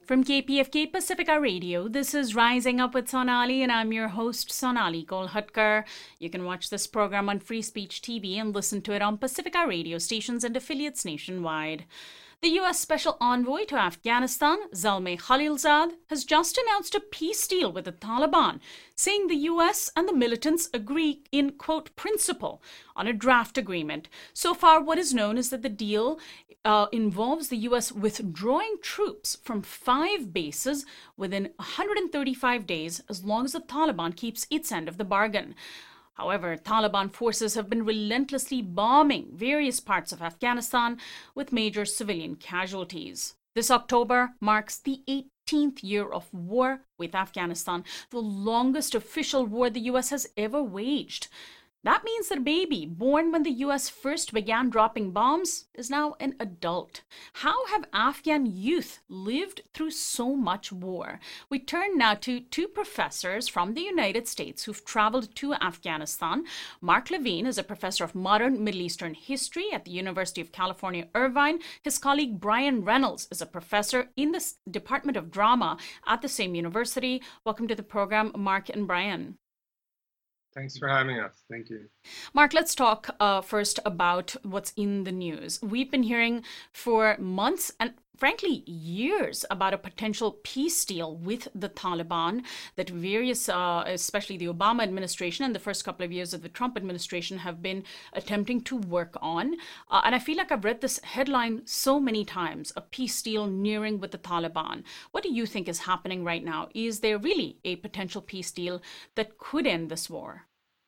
From KPFK Pacifica Radio, this is Rising Up with Sonali, and I'm your host, Sonali Kolhatkar. You can watch this program on Free Speech TV and listen to it on Pacifica radio stations and affiliates nationwide. The U.S. Special Envoy to Afghanistan, Zalmay Khalilzad, has just announced a peace deal with the Taliban, saying the U.S. and the militants agree in, quote, principle on a draft agreement. So far, what is known is that the deal involves the U.S. withdrawing troops from 5 bases within 135 days, as long as the Taliban keeps its end of the bargain. However, Taliban forces have been relentlessly bombing various parts of Afghanistan with major civilian casualties. This October marks the 18th year of war with Afghanistan, the longest official war the U.S. has ever waged. That means that a baby born when the U.S. first began dropping bombs is now an adult. How have Afghan youth lived through so much war? We turn now to 2 professors from the United States who've traveled to Afghanistan. Mark Levine is a professor of modern Middle Eastern history at the University of California, Irvine. His colleague Brian Reynolds is a professor in the Department of Drama at the same university. Welcome to the program, Mark and Brian. Thanks for having us. Thank you. Mark, let's talk first about what's in the news. We've been hearing for months and frankly years about a potential peace deal with the Taliban that various, especially the Obama administration and the first couple of years of the Trump administration, have been attempting to work on. And I feel like I've read this headline so many times, a peace deal nearing with the Taliban. What do you think is happening right now? Is there really a potential peace deal that could end this war?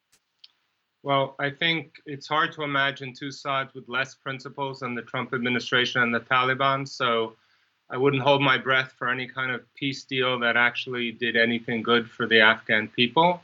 Well, I think it's hard to imagine 2 sides with less principles than the Trump administration and the Taliban. So I wouldn't hold my breath for any kind of peace deal that actually did anything good for the Afghan people.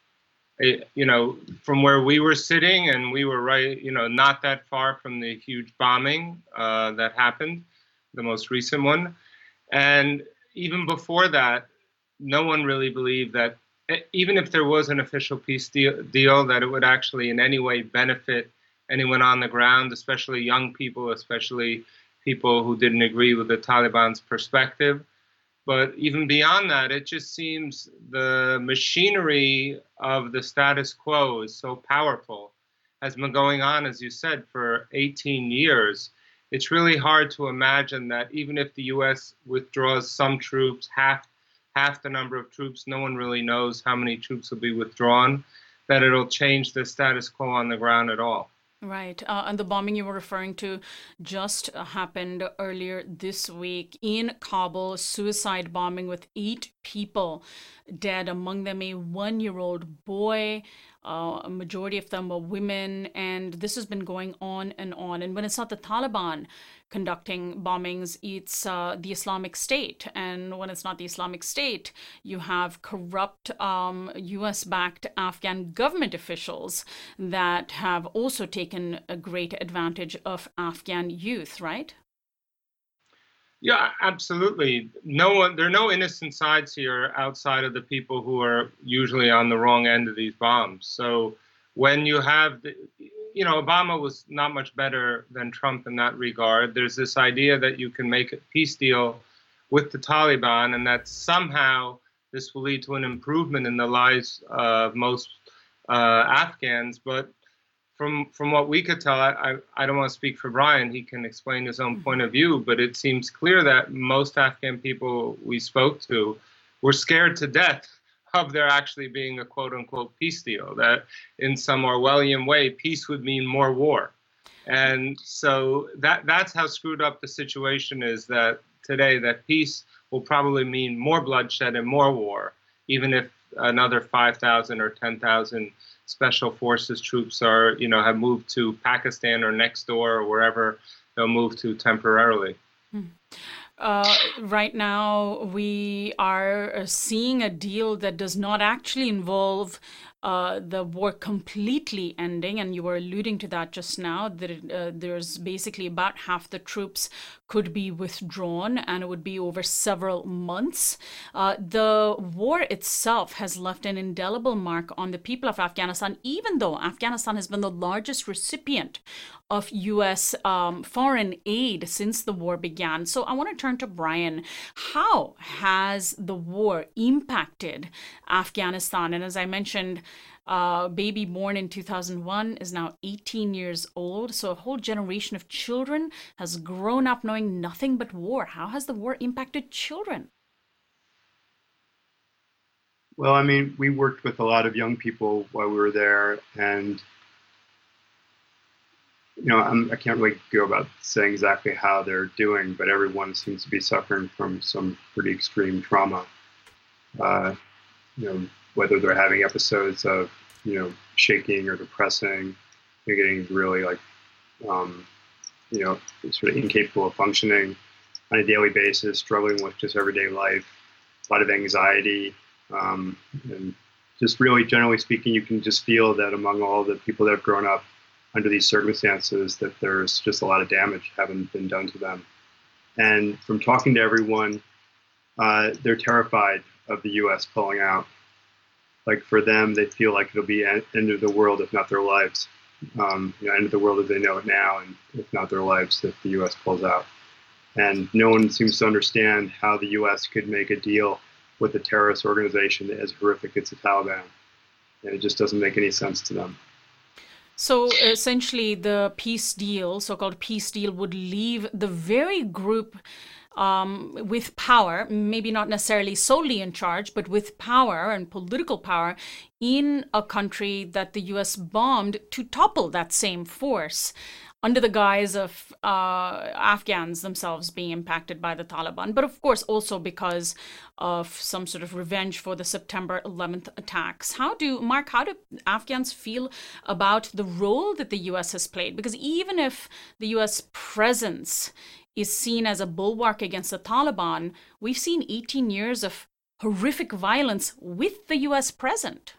From where we were sitting, and we were right, not that far from the huge bombing that happened, the most recent one. And even before that, no one really believed that even if there was an official peace deal, that it would actually in any way benefit anyone on the ground, especially young people, especially people who didn't agree with the Taliban's perspective. But even beyond that, it just seems the machinery of the status quo is so powerful, has been going on, as you said, for 18 years. It's really hard to imagine that even if the U.S. withdraws some troops, half the number of troops, no one really knows how many troops will be withdrawn, that it'll change the status quo on the ground at all. Right. And the bombing you were referring to just happened earlier this week in Kabul, suicide bombing with 8 people dead, among them a 1-year-old boy. A majority of them were women, and this has been going on and on. And when it's not the Taliban conducting bombings, it's the Islamic State. And when it's not the Islamic State, you have corrupt US-backed Afghan government officials that have also taken a great advantage of Afghan youth, right? Yeah, absolutely. There are no innocent sides here outside of the people who are usually on the wrong end of these bombs. So when you have, Obama was not much better than Trump in that regard. There's this idea that you can make a peace deal with the Taliban and that somehow this will lead to an improvement in the lives of most Afghans. But from what we could tell, I don't want to speak for Brian, he can explain his own point of view, but it seems clear that most Afghan people we spoke to were scared to death of there actually being a quote-unquote peace deal, that in some Orwellian way, peace would mean more war. And so that's how screwed up the situation is that today, that peace will probably mean more bloodshed and more war, even if another 5,000 or 10,000 special forces troops have moved to Pakistan or next door or wherever they'll move to temporarily. Right now, we are seeing a deal that does not actually involve the war completely ending, and you were alluding to that just now, that there's basically about half the troops could be withdrawn, and it would be over several months. The war itself has left an indelible mark on the people of Afghanistan, even though Afghanistan has been the largest recipient of U.S. Foreign aid since the war began. So I want to turn to Brian. How has the war impacted Afghanistan? And as I mentioned, baby born in 2001 is now 18 years old. So a whole generation of children has grown up knowing nothing but war. How has the war impacted children? Well, I mean, we worked with a lot of young people while we were there, and I can't really go about saying exactly how they're doing, but everyone seems to be suffering from some pretty extreme trauma. Whether they're having episodes of, shaking or depressing, they're getting really sort of incapable of functioning on a daily basis, struggling with just everyday life, a lot of anxiety, and just really, generally speaking, you can just feel that among all the people that have grown up under these circumstances, that there's just a lot of damage having been done to them. And from talking to everyone, they're terrified of the U.S. pulling out. Like for them, they feel like it'll be end of the world, if not their lives. End of the world as they know it now, and if not their lives, if the U.S. pulls out. And no one seems to understand how the U.S. could make a deal with a terrorist organization as horrific as the Taliban. And it just doesn't make any sense to them. So essentially, the peace deal, so-called peace deal, would leave the very group with power, maybe not necessarily solely in charge, but with power and political power in a country that the U.S. bombed, to topple that same force under the guise of Afghans themselves being impacted by the Taliban, but of course also because of some sort of revenge for the September 11th attacks. Mark, how do Afghans feel about the role that the U.S. has played? Because even if the U.S. presence is seen as a bulwark against the Taliban, we've seen 18 years of horrific violence with the U.S. present.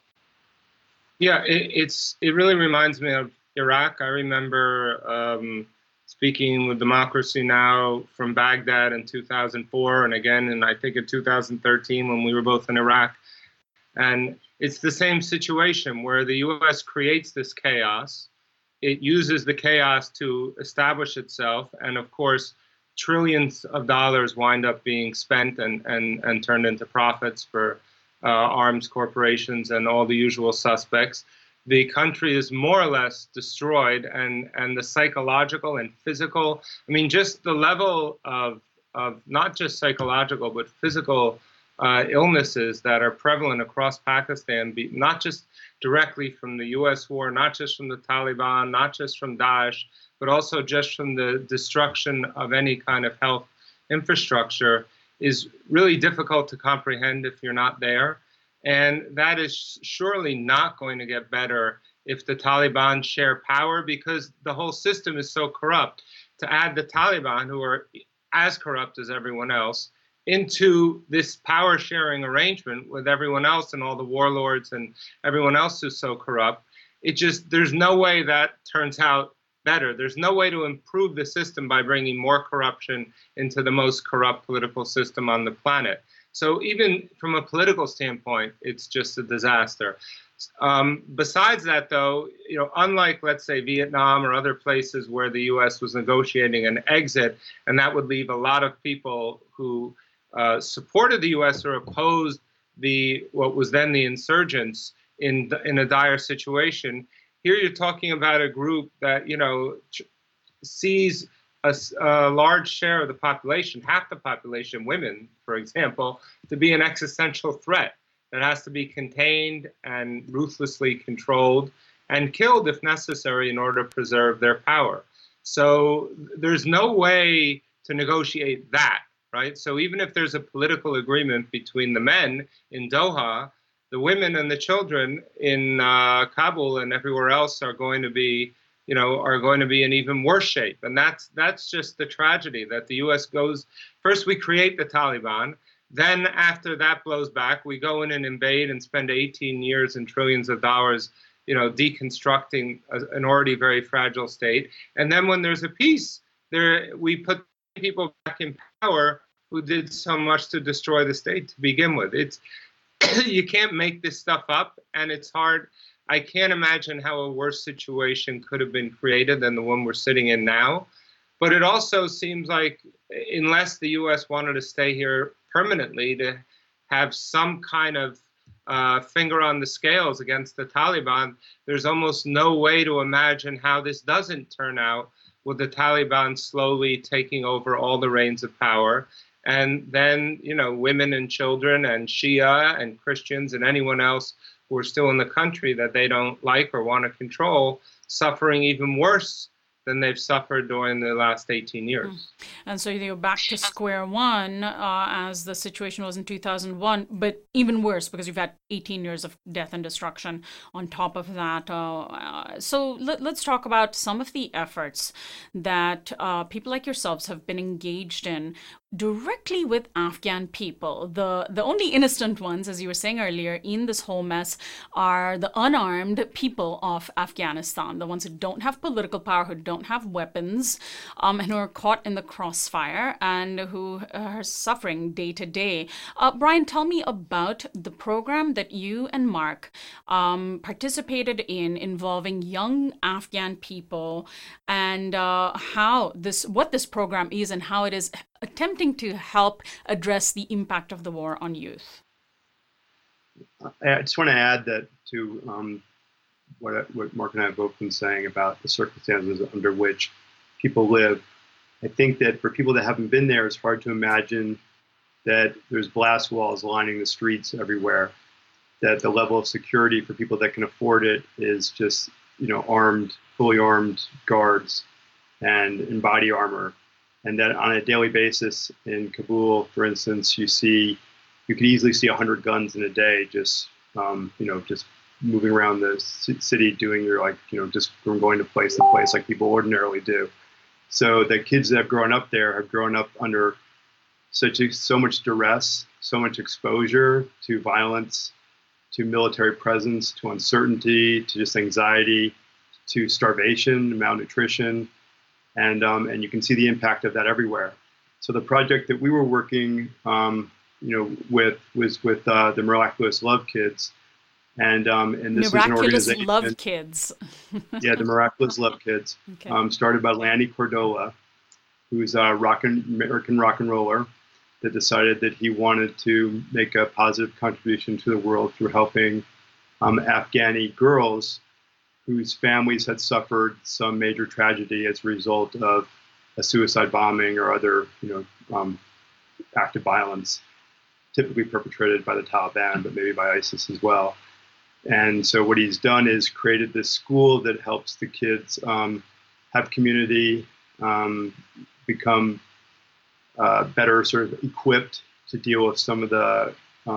Yeah, it really reminds me of Iraq. I remember speaking with Democracy Now! From Baghdad in 2004, and again, I think in 2013 when we were both in Iraq. And it's the same situation where the U.S. creates this chaos. It uses the chaos to establish itself, and of course, trillions of dollars wind up being spent and turned into profits for arms corporations and all the usual suspects. The country is more or less destroyed, and the psychological and physical, I mean, just the level of not just psychological, but physical illnesses that are prevalent across Pakistan, not just directly from the U.S. war, not just from the Taliban, not just from Daesh, but also just from the destruction of any kind of health infrastructure, is really difficult to comprehend if you're not there. And that is surely not going to get better if the Taliban share power, because the whole system is so corrupt. To add the Taliban, who are as corrupt as everyone else, into this power sharing arrangement with everyone else and all the warlords and everyone else who's so corrupt, there's no way that turns out better. There's no way to improve the system by bringing more corruption into the most corrupt political system on the planet. So even from a political standpoint, it's just a disaster. Besides that, though, unlike, let's say, Vietnam or other places where the U.S. was negotiating an exit, and that would leave a lot of people who supported the U.S. or opposed what was then the insurgents in a dire situation. Here you're talking about a group that sees a large share of the population, half the population, women, for example, to be an existential threat that has to be contained and ruthlessly controlled and killed if necessary in order to preserve their power. So there's no way to negotiate that, right? So even if there's a political agreement between the men in Doha, the women and the children in Kabul and everywhere else are going to be in even worse shape. And that's just the tragedy, that the U.S. goes, first we create the Taliban, then after that blows back, we go in and invade and spend 18 years and trillions of dollars, deconstructing an already very fragile state. And then when there's a peace, we put people back in power who did so much to destroy the state to begin with. It's you can't make this stuff up, and it's hard. I can't imagine how a worse situation could have been created than the one we're sitting in now. But it also seems like, unless the U.S. wanted to stay here permanently, to have some kind of finger on the scales against the Taliban, there's almost no way to imagine how this doesn't turn out, with the Taliban slowly taking over all the reins of power. And then, women and children and Shia and Christians and anyone else who are still in the country that they don't like or want to control, suffering even worse than they've suffered during the last 18 years. And so you're back to square one as the situation was in 2001, but even worse because you've had 18 years of death and destruction on top of that. So let's talk about some of the efforts that people like yourselves have been engaged in directly with Afghan people. The only innocent ones, as you were saying earlier, in this whole mess are the unarmed people of Afghanistan, the ones who don't have political power, who don't have weapons, and who are caught in the crossfire and who are suffering day to day. Brian, tell me about the program that you and Mark participated in involving young Afghan people, and what this program is and how it is attempting to help address the impact of the war on youth. I just want to add that to what Mark and I have both been saying about the circumstances under which people live. I think that for people that haven't been there, it's hard to imagine that there's blast walls lining the streets everywhere, that the level of security for people that can afford it is just, fully armed guards and in body armor. And that on a daily basis in Kabul, for instance, you could easily see 100 guns in a day, just moving around the city, doing just from going to place to place like people ordinarily do. So the kids that have grown up there have grown up under so much duress, so much exposure to violence, to military presence, to uncertainty, to just anxiety, to starvation, malnutrition. And you can see the impact of that everywhere. So the project that we were working, with was with the Miraculous Love Kids, and this Miraculous is an organization. Love Kids. Yeah, the Miraculous Love Kids, okay. Started by Lanny Cordola, who's a American rock and roller that decided that he wanted to make a positive contribution to the world through helping Afghani girls whose families had suffered some major tragedy as a result of a suicide bombing or other, act of violence, typically perpetrated by the Taliban, but maybe by ISIS as well. And so what he's done is created this school that helps the kids have community, become better sort of equipped to deal with some of the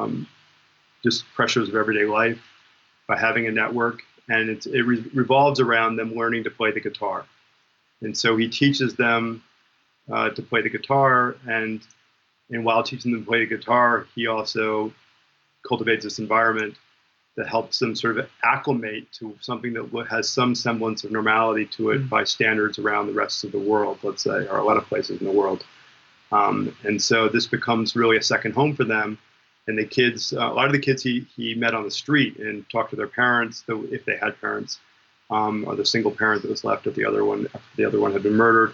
just pressures of everyday life by having a network. And it revolves around them learning to play the guitar. And so he teaches them to play the guitar, and while teaching them to play the guitar, he also cultivates this environment that helps them sort of acclimate to something that has some semblance of normality to it by standards around the rest of the world, let's say, or a lot of places in the world. And so this becomes really a second home for them. And the kids, a lot of the kids he met on the street and talked to their parents, if they had parents, or the single parent that was left at the other one after the other one had been murdered,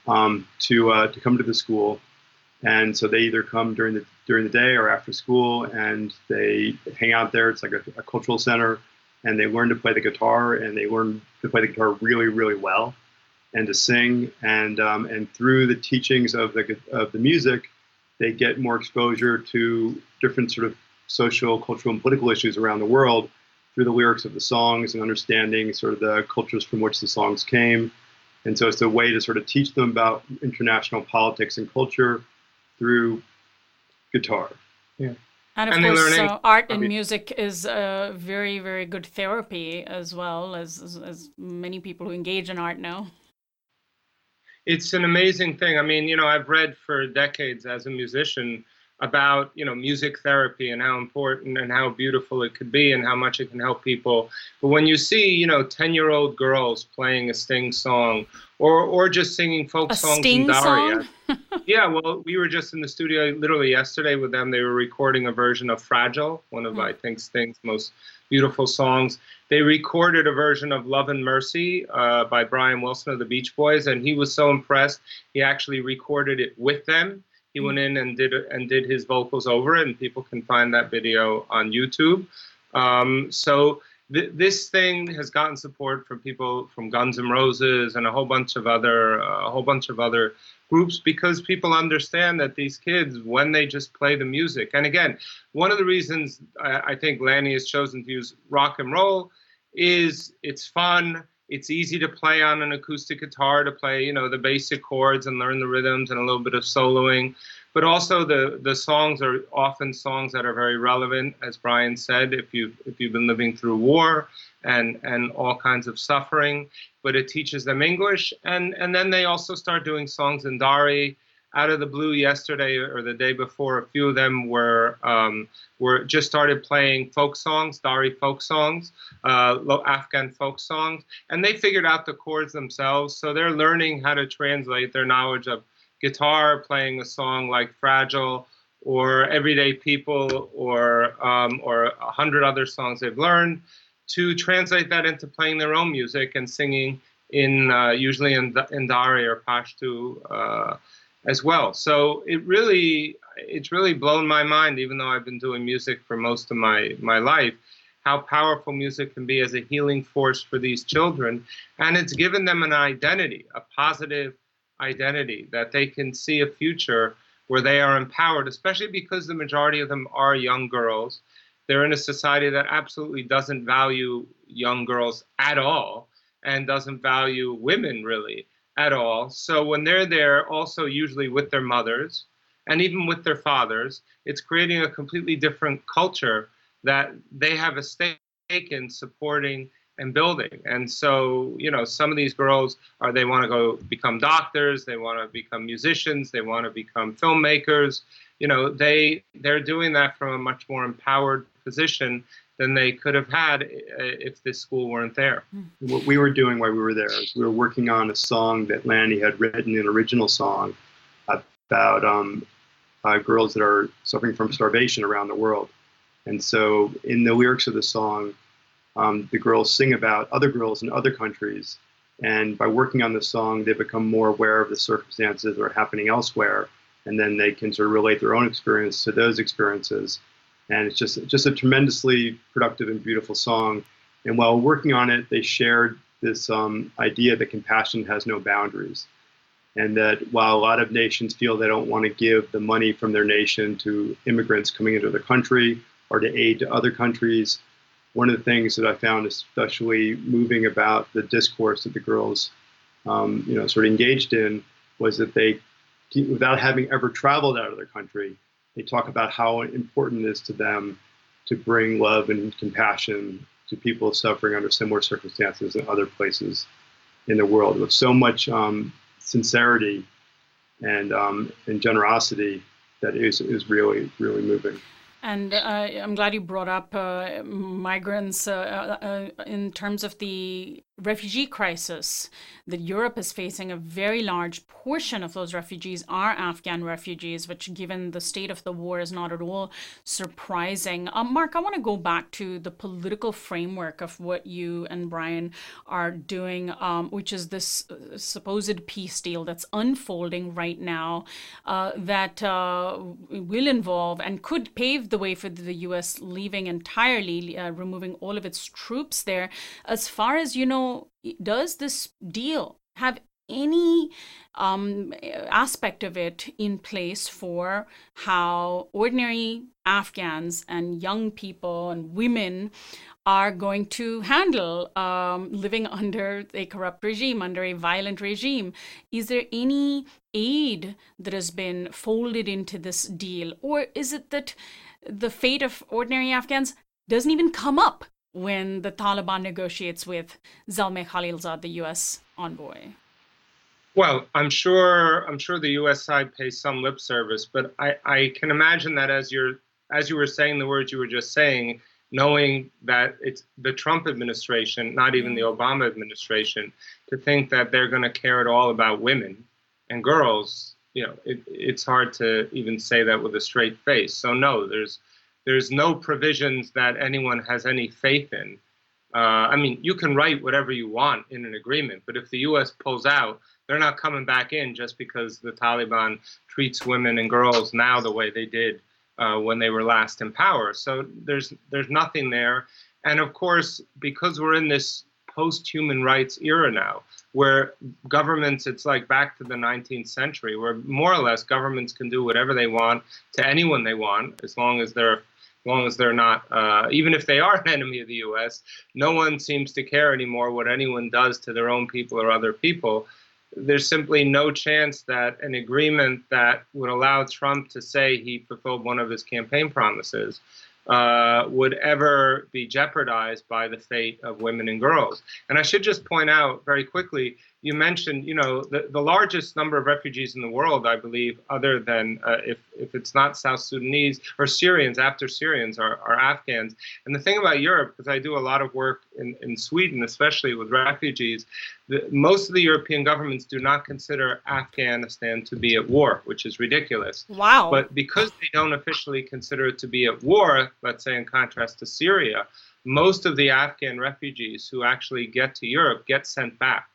to come to the school. And so they either come during the day or after school, and they hang out there. It's like a cultural center, and they learn to play the guitar, and they learn to play the guitar really, really well, and to sing. And through the teachings of the music, they get more exposure to different sort of social, cultural, and political issues around the world through the lyrics of the songs and understanding sort of the cultures from which the songs came. And so it's a way to sort of teach them about international politics and culture through guitar. Yeah. And of course, art and music is a very, very good therapy as well, as many people who engage in art know. It's an amazing thing. I mean, I've read for decades as a musician about, music therapy and how important and how beautiful it could be and how much it can help people. But when you see, 10-year-old girls playing a Sting song or just singing folk A songs Sting in Dari. song? Yeah, well, we were just in the studio literally yesterday with them. They were recording a version of Fragile, one of, I think, Sting's most beautiful songs. They recorded a version of Love and Mercy by Brian Wilson of the Beach Boys, and he was so impressed, he actually recorded it with them. He went in and did his vocals over it, and people can find that video on YouTube. So this thing has gotten support from people from Guns N' Roses and a whole bunch of other groups, because people understand that these kids, when they just play the music, and again, one of the reasons I think Lanny has chosen to use rock and roll is it's fun. It's easy to play on an acoustic guitar, to play, the basic chords and learn the rhythms and a little bit of soloing. But also the songs are often songs that are very relevant, as Brian said, if you've been living through war and all kinds of suffering. But it teaches them English, and then they also start doing songs in Dari. Out of the blue yesterday or the day before, a few of them were just started playing folk songs, Dari folk songs, Afghan folk songs, and they figured out the chords themselves. So they're learning how to translate their knowledge of guitar, playing a song like Fragile or Everyday People or 100 other songs they've learned, to translate that into playing their own music and singing in usually in Dari or Pashto as well. So it's really blown my mind, even though I've been doing music for most of my life, how powerful music can be as a healing force for these children. And it's given them an identity, a positive identity, that they can see a future where they are empowered, especially because the majority of them are young girls. They're in a society that absolutely doesn't value young girls at all and doesn't value women really at all. So when they're there, also usually with their mothers and even with their fathers, it's creating a completely different culture that they have a stake in supporting and building. And so, some of these girls they want to go become doctors, they want to become musicians, they want to become filmmakers. They're doing that from a much more empowered position than they could have had if this school weren't there. What we were doing while we were there is we were working on a song that Lanny had written, an original song about girls that are suffering from starvation around the world. And so in the lyrics of the song, the girls sing about other girls in other countries. And by working on the song, they become more aware of the circumstances that are happening elsewhere. And then they can sort of relate their own experience to those experiences. And it's just a tremendously productive and beautiful song. And while working on it, they shared this idea that compassion has no boundaries. And that while a lot of nations feel they don't want to give the money from their nation to immigrants coming into their country or to aid to other countries, one of the things that I found especially moving about the discourse that the girls sort of engaged in was that they, without having ever traveled out of their country, they talk about how important it is to them to bring love and compassion to people suffering under similar circumstances in other places in the world, with so much sincerity and generosity that is really, really moving. And I'm glad you brought up migrants in terms of the refugee crisis that Europe is facing. A very large portion of those refugees are Afghan refugees, which, given the state of the war, is not at all surprising. Mark, I want to go back to the political framework of what you and Brian are doing, which is this supposed peace deal that's unfolding right now that will involve and could pave the way for the U.S. leaving entirely, removing all of its troops there. As far as you know, does this deal have any aspect of it in place for how ordinary Afghans and young people and women are going to handle living under a corrupt regime, under a violent regime? Is there any aid that has been folded into this deal? Or is it that the fate of ordinary Afghans doesn't even come up when the Taliban negotiates with Zalmay Khalilzad, the U.S. envoy? Well, I'm sure the U.S. side pays some lip service, but I can imagine that as you were saying the words you were just saying, knowing that it's the Trump administration, not even the Obama administration, to think that they're going to care at all about women and girls, it's hard to even say that with a straight face. So no, there's no provisions that anyone has any faith in. I mean, you can write whatever you want in an agreement, but if the U.S. pulls out, they're not coming back in just because the Taliban treats women and girls now the way they did when they were last in power. So there's nothing there. And of course, because we're in this post-human rights era now, where governments, it's like back to the 19th century, where more or less governments can do whatever they want to anyone they want, as long as they're not, even if they are an enemy of the U.S., no one seems to care anymore what anyone does to their own people or other people. There's simply no chance that an agreement that would allow Trump to say he fulfilled one of his campaign promises would ever be jeopardized by the fate of women and girls. And I should just point out very quickly, you mentioned, the largest number of refugees in the world, I believe, other than if it's not South Sudanese or Syrians, after Syrians are Afghans. And the thing about Europe, because I do a lot of work in Sweden, especially with refugees, most of the European governments do not consider Afghanistan to be at war, which is ridiculous. Wow. But because they don't officially consider it to be at war, let's say in contrast to Syria, most of the Afghan refugees who actually get to Europe get sent back.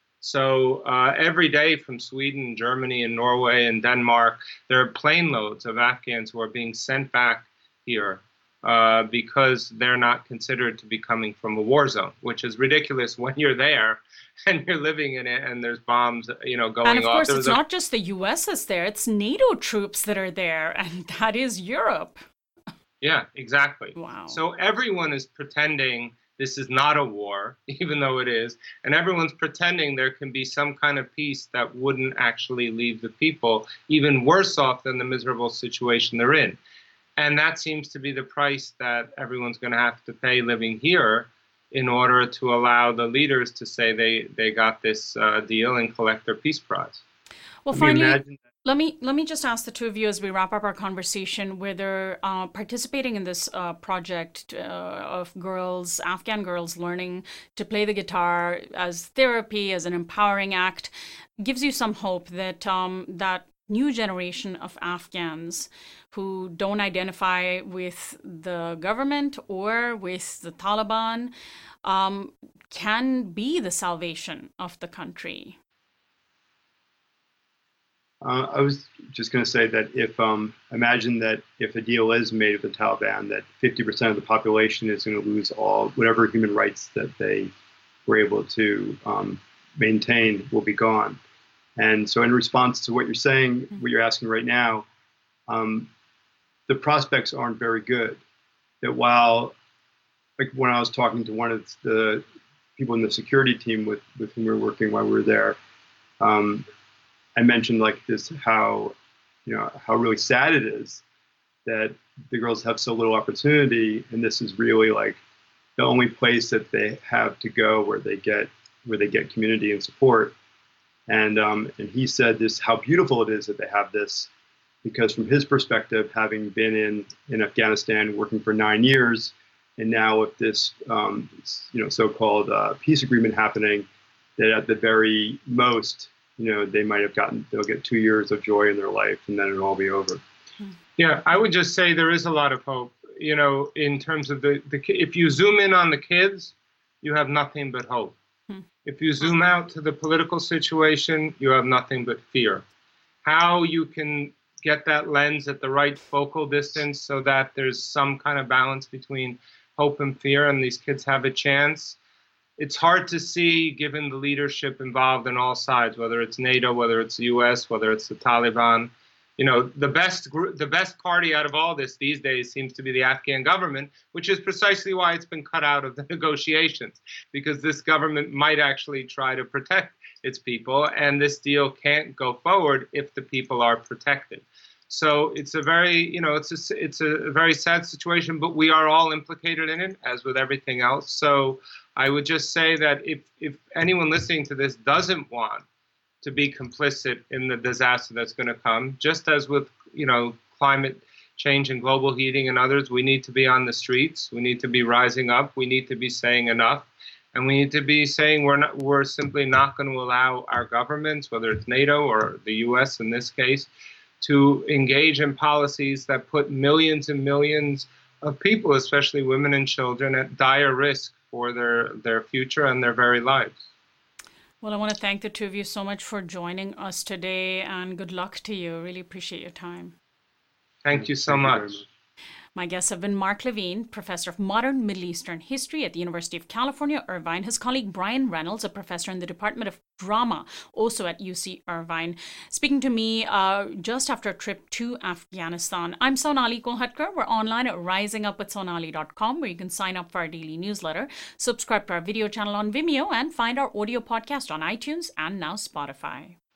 So every day from Sweden, Germany, and Norway, and Denmark, there are plane loads of Afghans who are being sent back here because they're not considered to be coming from a war zone, which is ridiculous when you're there and you're living in it and there's bombs, going off. And of course, it's not just the U.S. that's there, it's NATO troops that are there, and that is Europe. Yeah, exactly. Wow. So everyone is pretending this is not a war, even though it is, and everyone's pretending there can be some kind of peace that wouldn't actually leave the people even worse off than the miserable situation they're in. And that seems to be the price that everyone's going to have to pay living here in order to allow the leaders to say they got this deal and collect their peace prize. Well, finally, let me just ask the two of you as we wrap up our conversation whether participating in this project of girls, Afghan girls, learning to play the guitar as therapy, as an empowering act, gives you some hope that that new generation of Afghans who don't identify with the government or with the Taliban can be the salvation of the country. I was just going to say that if imagine that if a deal is made with the Taliban, that 50% of the population is going to lose all whatever human rights that they were able to maintain will be gone. And so in response to what you're saying, what you're asking right now, the prospects aren't very good. That while, like when I was talking to one of the people in the security team with whom we were working while we were there, I mentioned like this, how really sad it is that the girls have so little opportunity. And this is really like the only place that they have to go where they get community and support. And he said this, how beautiful it is that they have this, because from his perspective, having been in Afghanistan working for 9 years, and now with this so-called peace agreement happening, that at the very most, they'll get 2 years of joy in their life, and then it'll all be over. Yeah, I would just say there is a lot of hope. In terms of if you zoom in on the kids, you have nothing but hope. If you zoom out to the political situation, you have nothing but fear. How you can get that lens at the right focal distance so that there's some kind of balance between hope and fear and these kids have a chance, it's hard to see given the leadership involved on all sides, whether it's NATO, whether it's the US, whether it's the Taliban. The best party out of all this these days seems to be the Afghan government, which is precisely why it's been cut out of the negotiations, because this government might actually try to protect its people, and this deal can't go forward if the people are protected. So it's a very, it's a very sad situation, but we are all implicated in it, as with everything else. So I would just say that if anyone listening to this doesn't want to be complicit in the disaster that's going to come. Just as with, climate change and global heating and others, we need to be on the streets. We need to be rising up. We need to be saying enough. And we need to be saying we're simply not going to allow our governments, whether it's NATO or the US in this case, to engage in policies that put millions and millions of people, especially women and children, at dire risk for their future and their very lives. Well, I want to thank the two of you so much for joining us today, and good luck to you. Really appreciate your time. Thank you so much. My guests have been Mark Levine, Professor of Modern Middle Eastern History at the University of California, Irvine. His colleague Brian Reynolds, a professor in the Department of Drama, also at UC Irvine, speaking to me just after a trip to Afghanistan. I'm Sonali Kolhatkar. We're online at risingupwithsonali.com, where you can sign up for our daily newsletter, subscribe to our video channel on Vimeo, and find our audio podcast on iTunes and now Spotify.